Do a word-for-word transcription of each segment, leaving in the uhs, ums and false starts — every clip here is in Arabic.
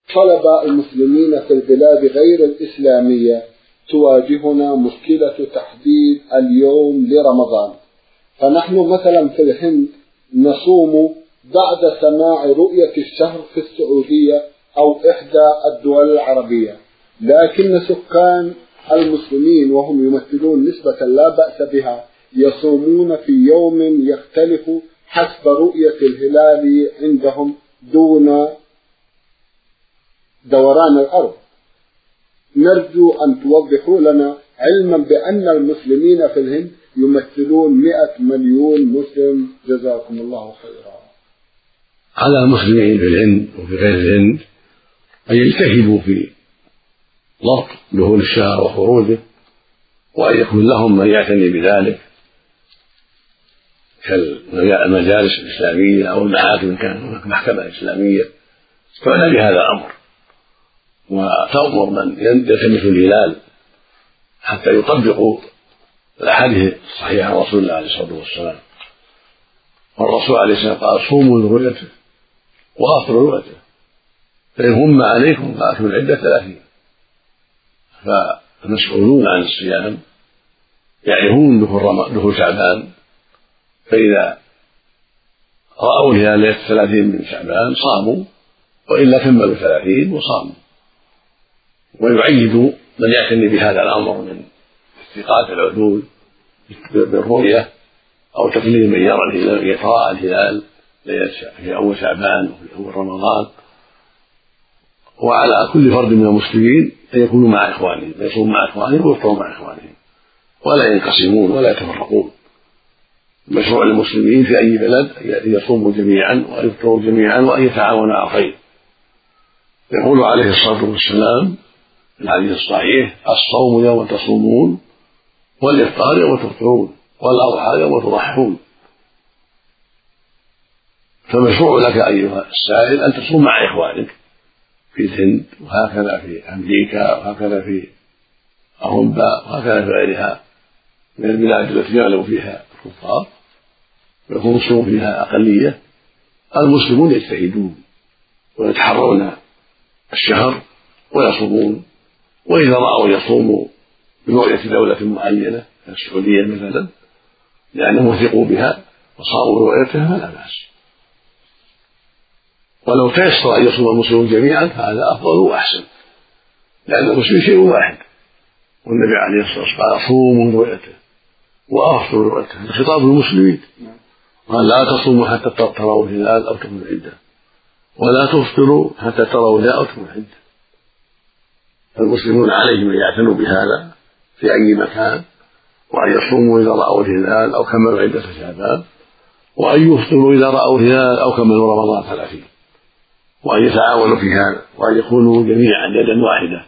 طلب المسلمين في البلاد غير الإسلامية تواجهنا مشكلة تحديد اليوم لرمضان. فنحن مثلا في الهند نصوم بعد سماع رؤية الشهر في السعودية أو إحدى الدول العربية، لكن سكان المسلمين وهم يمثلون نسبة لا بأس بها يصومون في يوم يختلف حسب رؤية الهلال عندهم دون دوران الأرض. نرجو أن توضحوا لنا، علما بأن المسلمين في الهند يمثلون مئة مليون مسلم، جزاكم الله خيرا. على المسلمين في الهند وفي غير الهند أن يجتهدوا في ضبط دخول الشهر وخروجه، وأن يكون لهم من يعتني بذلك كالمجالس الإسلامية أو المحاكم، كان هناك محكمة إسلامية تعنى بهذا الأمر، وتأمر من يلتمس الهلال حتى يطبقوا الأحاديث الصحيحة عن رسول الله عليه الصلاة والسلام. والرسول عليه الصلاة والسلام قال: صوموا لرؤيته وأفطروا لرؤيته، فإن هم عليكم فأكملوا العدة ثلاثين. فالمسؤولون عن الصيام يعرفون دخول شعبان، فإذا رأوا الهلال ليلة ثلاثين من شعبان صاموا، وإلا كملوا ثلاثين وصاموا. ويعيد من يعتني بهذا الأمر من الثقات العدول بالرؤية أو تقليل من يرى الهلال يتراءى الهلال في أول شعبان وفي أول رمضان. وعلى كل فرد من المسلمين أن يكونوا مع إخوانهم، يصوموا مع إخوانهم ويفطروا مع إخوانهم، ولا ينقسمون ولا يتفرقون. مشروع للمسلمين في أي بلد أن يصوموا جميعا ويفطروا جميعا وأن يتعاونوا على الخير. يقول عليه الصلاة والسلام في الحديث الصحيح: الصوم يوم تصومون، والإفطار يوم تفطرون، والأضحى يوم تضحون. فمشروع لك أيها السائل أن تصوم مع إخوانك في الهند، وهكذا في أمريكا، وهكذا في أوروبا، وهكذا في غيرها من البلاد التي يغلب فيها الكفار ويكون الصوم فيها أقلية. المسلمون يجتهدون ويتحرون الشهر ويصومون، وإذا رأوا يصوموا برؤية دولة معينة السعودية مثلا لأنهم وثقوا بها وصاروا برؤيتها فلا بأس. ولو تيسر أن يصوم المسلمون جميعا فهذا أفضل وأحسن، لأن المسلمين شيء واحد، والنبي عليه الصلاة والسلام قال: صوموا برؤيته وأفطروا برؤيته. الخطاب للمسلمين، قال: لا تصوموا حتى تروا الهلال أو تكملوا العدة، ولا تفطروا حتى تروا الهلال أو تكملوا العدة. فالمسلمون عليهم أن يعتنوا بهذا في أي مكان، وأن يصوموا إذا رأوا الهلال أو كملوا عدة شعبان، وأن يفطروا إذا رأوا الهلال أو كملوا رمضان ثلاثين، وأن يتعاونوا في هذا، وأن يكونوا جميعا يدا واحدة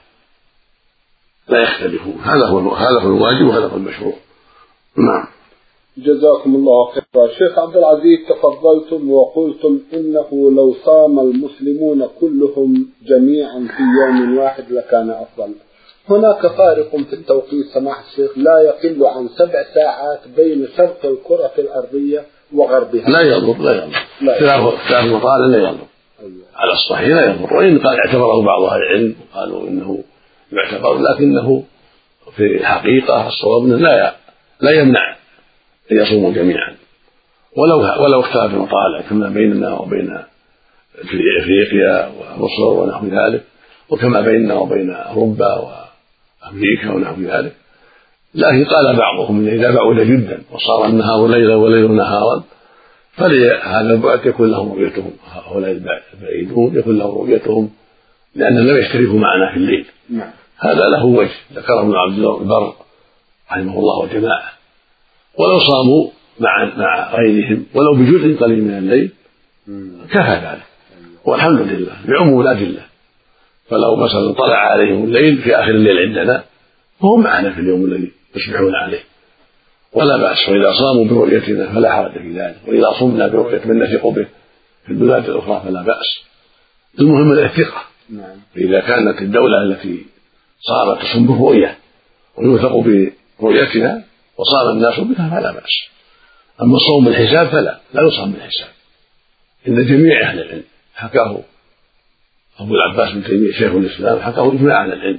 لا يختلفون. هذا هو هذا هو الواجب وهذا هو المشروع. نعم. جزاكم الله خيرا. شيخ عبد العزيز، تفضلتم وقلتم إنه لو صام المسلمون كلهم جميعا في يوم واحد لكان أفضل. هناك فارق في التوقيت سماحة الشيخ لا يقل عن سبع ساعات بين شرق الكرة الأرضية وغربها. لا يضر لا يضر اختلاف المطالع لا يضر. أيوة. على الصحيح لا يضر، وإن قال اعتبره بعض أهل العلم وقالوا إنه يعتبر، لكنه في الحقيقة الصواب لا لا يمنع أن يصوموا جميعا، ولو ولو اختلف المطالع كما بيننا وبين في افريقيا ومصر ونحو ذلك، وكما بيننا وبين اوروبا وامريكا ونحو ذلك. لكن قال بعضهم ان اذا بعد جدا وصار النهار ليلا والليل نهارا فلهذا البعد يكون لهم رؤيتهم، هؤلاء البعيدون يكون لهم رؤيتهم لانهم لم يشتركوا معنا في الليل. هذا له وجه ذكره ابن عبد البر رحمه الله وجماعه. ولو صاموا مع مع غيرهم ولو بجزء قليل من الليل كفى ذلك، والحمد لله بعموم الأدلة. فلو مثلا طلع عليهم الليل في آخر الليل عندنا فهم معنا في اليوم الذي يصبحون عليه ولا بأس، وإذا صاموا برؤيتنا فلا حرج في ذلك، وإذا صمنا برؤية من نثق به في البلاد الأخرى فلا بأس. المهم الثقة. إذا كانت الدولة التي صارت تصوم بالرؤية ويوثق برؤيتها وصام الناس بها فلا بأس. أما الصوم بالحساب فلا لا يصام بالحساب، إن جميع أهل العلم حكاه أبو العباس بن تيمية شيخ الإسلام حكاه إجماع على العلم،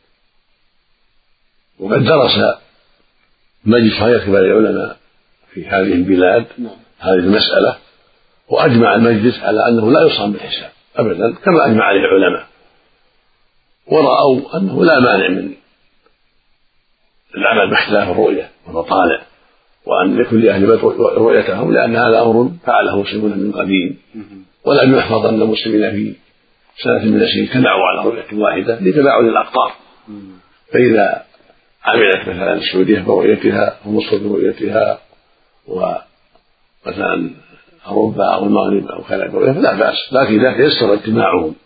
وقد درس مجلس غير كبار العلماء في هذه البلاد هذه المسألة، وأجمع المجلس على أنه لا يصام بالحساب أبدا كما أجمع عليه العلماء، ورأوا أنه لا مانع من العمل باختلاف الرؤية والمطالع، وأن لكل أهل بيت رؤيتهم، لأن هذا أمر فعله المسلمون من قديم، ولم يحفظ أن المسلمين في سنة من السنين اجتمعوا على رؤية واحدة لتباعد الأقطار. فإذا عملت مثلا السعودية برؤيتها ومصر برؤيتها ومثلا أوروبا أو المغرب أو كذا برؤيتها فلا بأس، لكن إذا تيسر اجتماعهم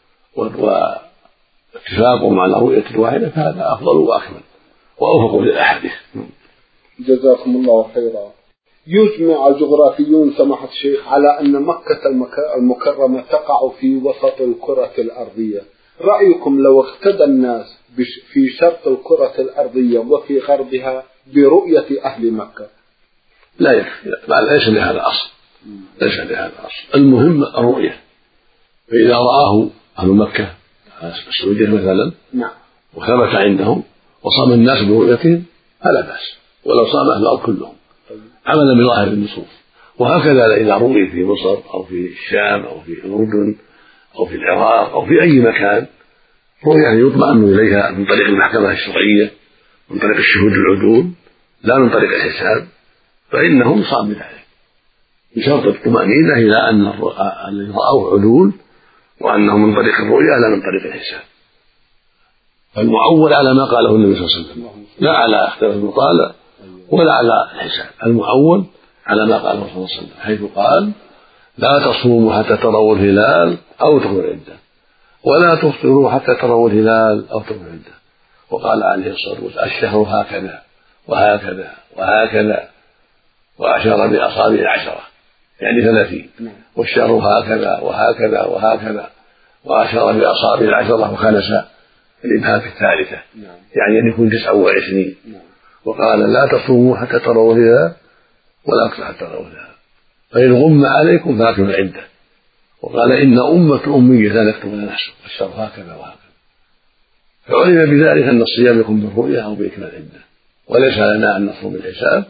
واتفاقهم على رؤية واحدة فهذا أفضل وأكمل وأوفق للأحاديث. جزاكم الله خيرا. يجمع الجغرافيون سماحة الشيخ على أن مكة المكرمة تقع في وسط الكرة الأرضية، رأيكم لو اقتدى الناس في شرق الكرة الأرضية وفي غربها برؤية أهل مكة؟ لا يكفي، ليس لهذا أصل، ليس لهذا أصل، المهم الرؤية. فإذا رآه أهل مكة السعودية مثلا نعم وثبت عندهم وصام الناس برؤيتهم فلا بأس، ولو صام أهل الأرض كلهم عملا بظاهر النصوص. وهكذا إذا رؤي في مصر أو في الشام أو في الأردن أو في العراق أو في أي مكان رؤية يطمئن إليها من طريق المحكمة الشرعية، من طريق الشهود العدول، لا من طريق الحساب، فإنهم يصاب بذلك بشرط الطمأنينة إلى أن الذي رأوه عدول وأنه من طريق الرؤية لا من طريق الحساب. فالمعول على ما قاله النبي صلى الله عليه وسلم، لا على اختلاف المطالع ولا على الحساب، المعول على ما قاله صلى الله عليه وسلم حيث قال: لا تصوموا حتى تروا الهلال أو تكملوا العدة، ولا تفطروا حتى تروا الهلال أو تكملوا العدة. وقال عليه الصلاة والسلام: الشهر هكذا وهكذا وهكذا، وأشار بأصابع العشرة يعني ثلاثين، والشهر هكذا وهكذا وهكذا، وأشار بأصابع العشرة وخلص الإبهام في الثالثة يعني أن يكون تسعة وعشرين. وقال: لا تصوموا حتى تروا الهلال ولا تفطروا حتى تروا الهلال، فإن غم عليكم فأكملوا العدة. وقال: إن أمة أمية لا نكتب لها نحسب، الشهر هكذا وهكذا. فعلم بذلك أن الصيام يكون بالرؤية أو بإكمال العدة، وليس لنا أن نصوم بالحساب،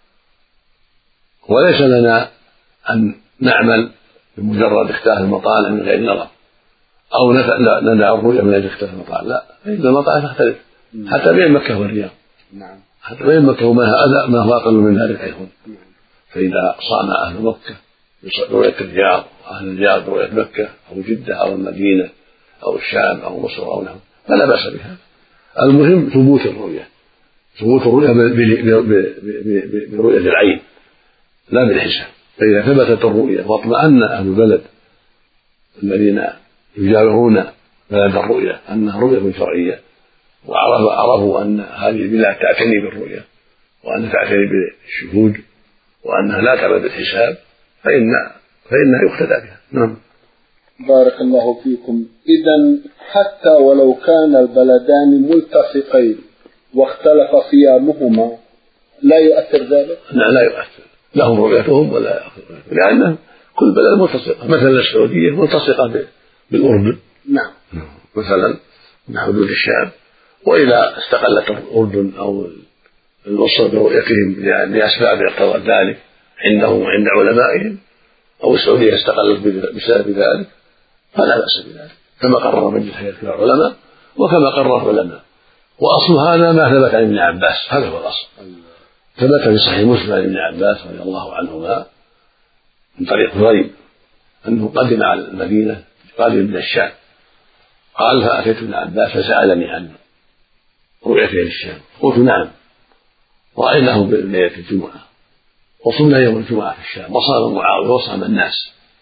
وليس لنا أن نعمل بمجرد اختلاف المطالع من غير نظر، أو ندع الرؤية من غير اختلاف المطالع، لا، فإن المطالع تختلف حتى بين مكة والرياض، حتى بين مكة وما هذا ما هو أقل من ذلك أيضا. فإذا صام أهل مكة برؤية الرياض وأهل الرياض برؤية مكة أو جدة أو المدينة أو الشام أو مصر أو نحو فلا بأس بها. المهم ثبوت الرؤية، ثبوت الرؤية برؤية العين لا بالحساب. فإذا ثبتت الرؤية واطمأن أهل البلد الذين يجاورون بلد الرؤية أنها رؤية شرعية، وعرفوا أن هذه البلاد تعتني بالرؤية وأنها تعتني بالشهود وأنها لا تعمل بالحساب، فإن فإنها يقتدى بها. نعم. بارك الله فيكم. إذن حتى ولو كان البلدان ملتصقين واختلف صيامهما لا يؤثر ذلك؟ لا لا يؤثر، لهم رؤيتهم ولا يؤثر، لأن كل بلد ملتصقة. مثلا السعودية ملتصقة بالأردن نعم مثلا من حدود الشام، وإذا استقلت الأردن أو مصر برؤيتهم لأسباب اقتضت ذلك عندهم وعند علمائهم، أو السعودية استقلت بسبب ذلك فلا بأس بذلك، كما قرر مجلس هيئة كبار العلماء وكما قرر العلماء. وأصل هذا ما ثبت عن ابن عباس، هذا هو الأصل. ثبت في صحيح مسلم عن ابن عباس رضي الله عنهما من طريق غريب أنه قدم على المدينة قادم من الشام، قال: فأتيت ابن عباس فسألني عن رؤيته للشام، قلت: نعم، رأيناه بليلة الجمعة وصمنا يوم الجمعة في الشام وصام معاوية وصام الناس.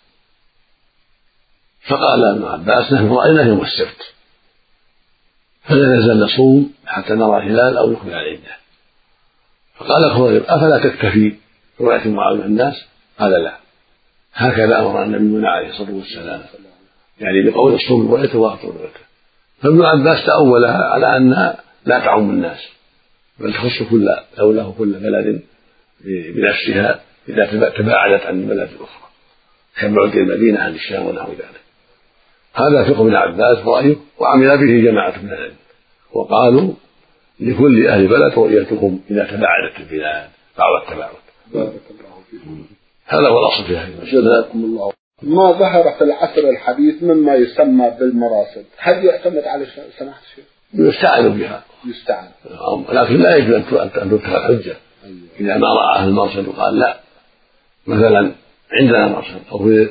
فقال ابن عباس: نحن رأيناه يوم السبت فلا نزال نصوم حتى نرى الهلال أو نكمل العدة. فقال خريب: أفلا تكتفي رؤية معاوية الناس؟ قال: لا، هكذا أمر النبي عليه الصلاة والسلام، يعني بقول الصوم برؤيته وأفطر برؤيته. فابن عباس تأولها على أنها لا تعم الناس بل تخص كل دولة وكل بلد بنفسها إذا تباعدت عن البلد الأخرى كبعد المدينة عن الشام ونحو ذلك. هذا فقه ابن عباس رأيه، وعمل به جماعة من العلم، وقالوا لكل أهل بلد رؤيتهم إذا تباعدت البلاد بعض التباعد. بارك الله فيكم. هذا هو الأصل في هذه. جزاكم الله. ما ظهر في العصر الحديث مما يسمى بالمراصد، هل يعتمد على سماحة الشيخ؟ يستعان بها، يستعان، لكن لا يجوز أن تترك الحجة. إذا ما رأى المرصد وقال لا، مثلا عندنا مرصد أو في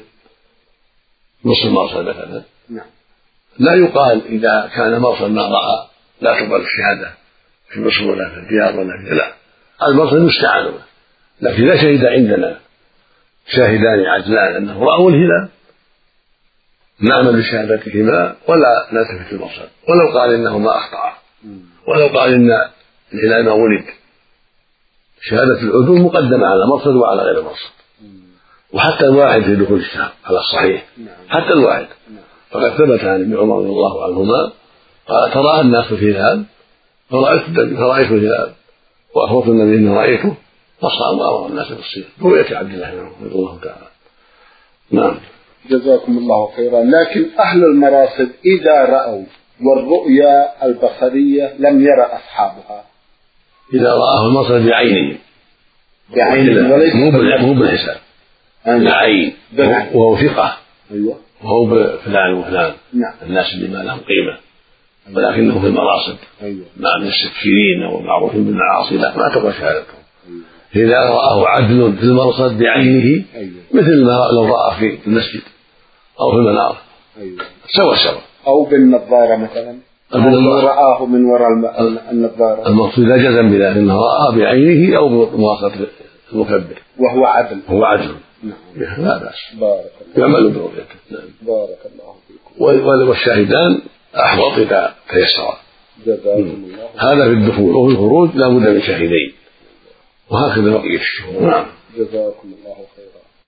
نص المرصد مثلا، نعم، لا يقال إذا كان مرصد ما رأى لا تقبل الشهادة في مصر ولا في الديار ولا في، لا، المرصد يستعان به. لكن لا شهد عندنا شاهدان عدلان أنه رأوا الهلال نعمل بشهادتهما ولا نلتفت المرصد، ولو قال إنهما أخطأ، ولو قال إن الهلال ما ولد، شهادة العدول مقدمة على المرصد وعلى غير المرصد، وحتى الواحد في دخول الشهر على الصحيح، حتى الواحد. فقد ثبت عن ابن عمر رضي الله عنهما قال ترى الناس في الهلال فرأيت فرأيت الهلال وأخبرت النبي إني رأيته فصام وأمر الناس بالصيام، رؤية عبد الله بن عمر رضي الله تعالى. نعم. جزاكم الله خيرا. لكن أهل المراصد إذا رأوا والرؤيا البصرية لم يرى أصحابها، إذا رآه المرصد بعينه بعينه وليس مو بالحساب، بعين، وهو ثقة، أيوة، وهو بفلان وفلان، نعم، الناس اللي ما لهم قيمة، ولكنه في المراصد، أيوة، مع من السكيرين والمعروفين بالمعاصي لا ما تقبل شهادتهم. أيوة. إذا رآه عدل في المرصد بعينه، أيوة، مثل ما لو رأى في المسجد أو في المنار، أيوة، سوى سوى، أو بالنظارة مثلا، أو رآه من وراء النظارة، المقصود لا جزم بذلك، إنه رآه بعينه أو بواسطة المكبر وهو عدل، هو عدل، نعم، لا بأس، بارك يعمل برؤيته. نعم. بارك الله فيكم. والشاهدان أحوط إذا تيسر. جزاكم الله. هذا في الدخول، وفي الخروج لا بد من شاهدين، وهكذا بقية الشهور. نعم. جزاكم الله خيرا.